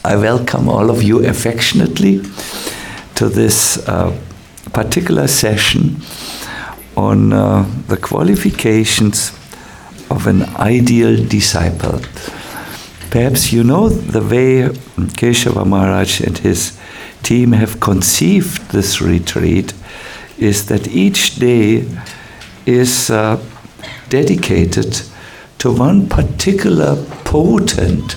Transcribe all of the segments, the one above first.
I welcome all of you affectionately to this particular session on the qualifications of an ideal disciple. Perhaps you know the way Keshava Maharaj and his team have conceived this retreat is that each day is dedicated to one particular potent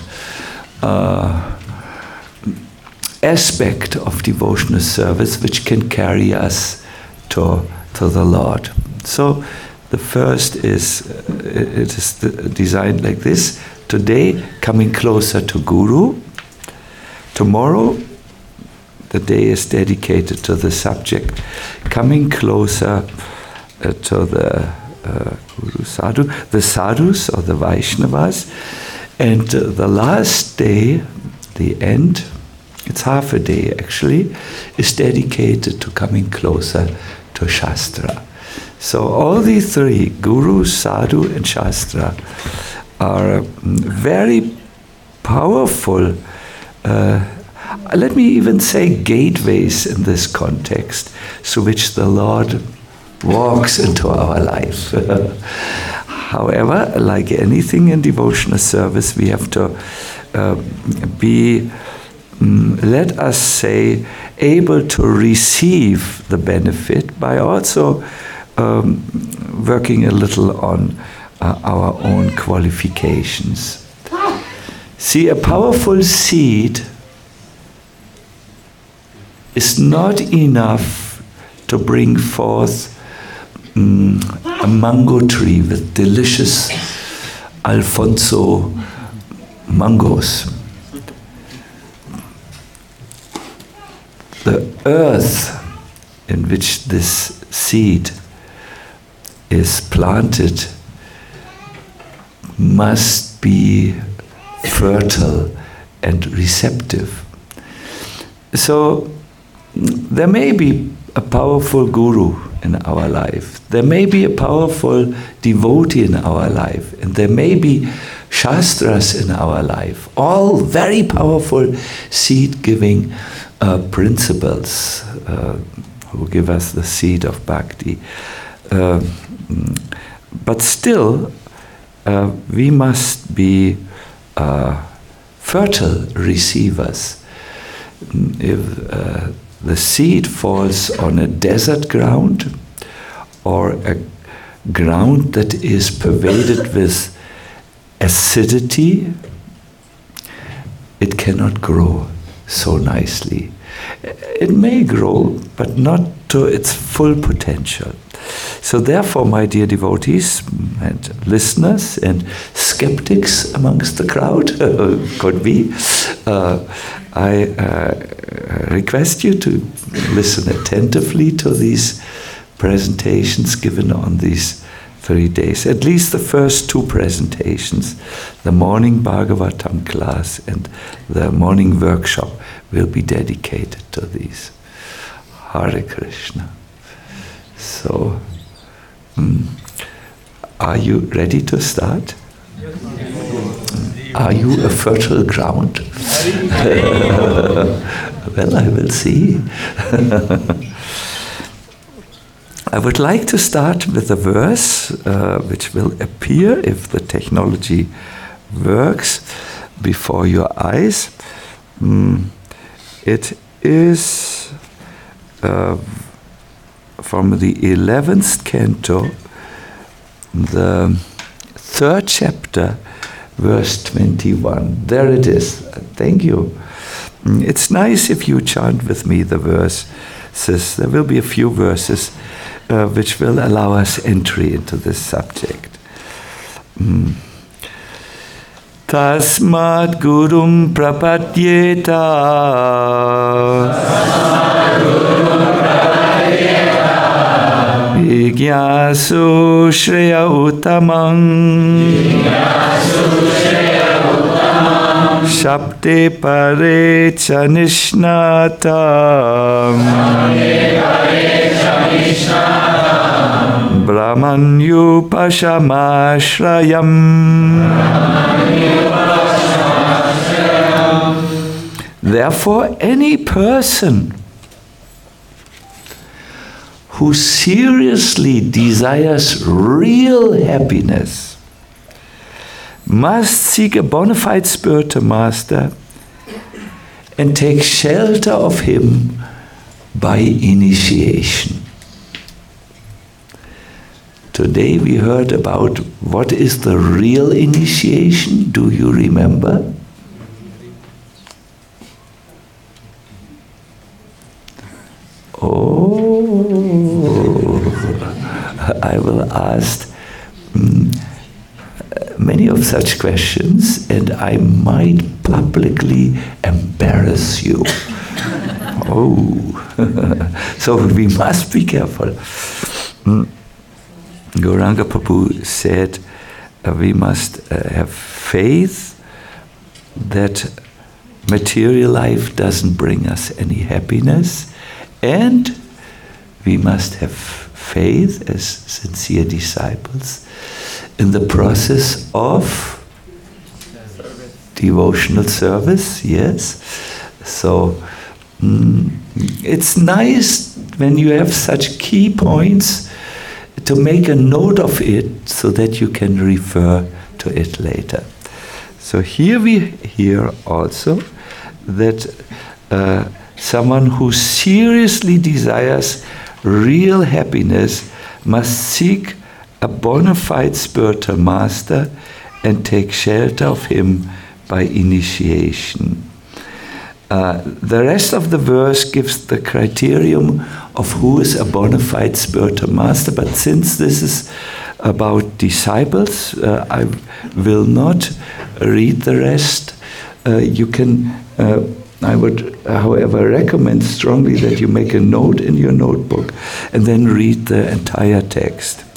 aspect of devotional service which can carry us to the Lord. So the first is, it is designed like this: today, coming closer to Guru. Tomorrow, the day is dedicated to the subject, coming closer to the Guru Sadhu, the Sadhus or the Vaishnavas. And the last day, the end, it's half a day actually, is dedicated to coming closer to Shastra. So all these three, Guru, Sadhu and Shastra, are very powerful, let me even say gateways in this context, through which the Lord walks into our life. However, like anything in devotional service, we have to be, let us say, able to receive the benefit by also working a little on our own qualifications. See, a powerful seed is not enough to bring forth a mango tree with delicious Alfonso mangoes. The earth in which this seed is planted must be fertile and receptive. So there may be a powerful guru in our life. There may be a powerful devotee in our life. And there may be Shastras in our life. All very powerful seed-giving principles who give us the seed of bhakti. But still, we must be fertile receivers. If the seed falls on a desert ground or a ground that is pervaded with acidity, it cannot grow so nicely. It may grow, but not to its full potential. So therefore, my dear devotees and listeners and skeptics amongst the crowd, could be, I request you to listen attentively to these presentations given on these 3 days. At least the first 2 presentations, the morning Bhagavatam class and the morning workshop, will be dedicated to these. Hare Krishna. So, are you ready to start? Are you a fertile ground? Well, I will see. I would like to start with a verse which will appear, if the technology works, before your eyes. It is from the 11th canto, the 3rd chapter, verse 21. There it is. Thank you. It's nice if you chant with me the verses. There will be a few verses which will allow us entry into this subject. Tasmat gurum prapadyeta Jnāsu Shreya Uttamam Shabde Pare Cha Nishnatam Brahmanyupashamashrayam Therefore, any person who seriously desires real happiness must seek a bona fide spiritual master and take shelter of him by initiation. Today we heard about what is the real initiation. Do you remember? Oh, I will ask many of such questions, and I might publicly embarrass you. Oh, so we must be careful. Gauranga Prabhu said we must have faith that material life doesn't bring us any happiness, and we must have faith as sincere disciples in the process of devotional service, yes. So it's nice when you have such key points to make a note of it so that you can refer to it later. So here we hear also that someone who seriously desires real happiness must seek a bona fide spiritual master and take shelter of him by initiation. The rest of the verse gives the criterion of who is a bona fide spiritual master, but since this is about disciples, I will not read the rest. You can, I would, however, recommend strongly that you make a note in your notebook and then read the entire text.